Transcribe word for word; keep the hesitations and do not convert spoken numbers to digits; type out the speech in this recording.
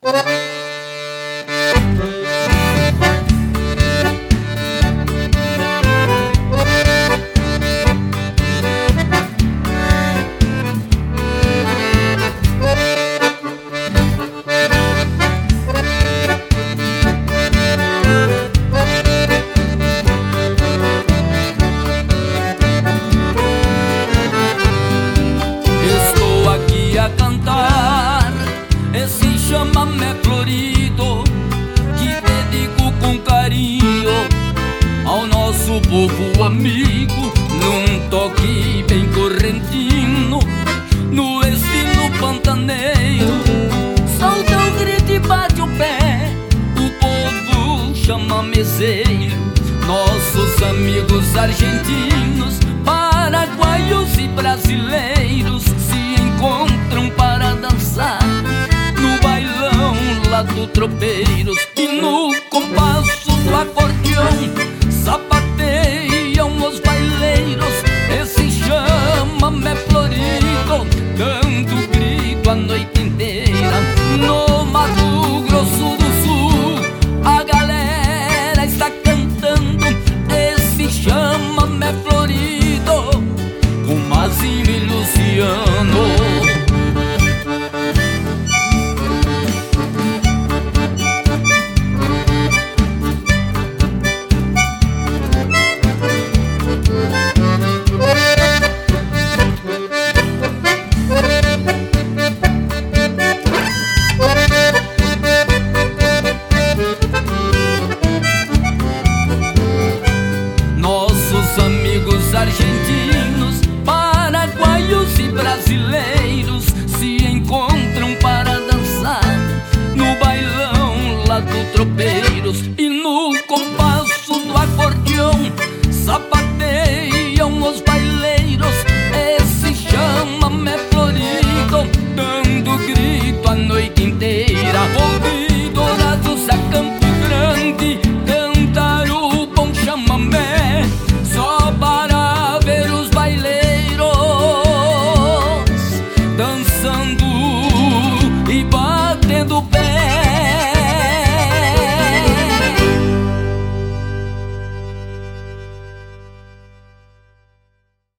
chamamé florido que dedico com carinho ao nosso povo amigo, num toque bem correntino, no estilo pantaneiro. Solta o grito e bate o pé, o povo chamamezeiro. Nossos amigos argentinos, paraguaios e brasileiros se encontram para dançar no bailão lá do Tropeiros. E no compasso do acordeão sapateiam os baileiros. Esse chamamé florido, dando grito a noite inteira.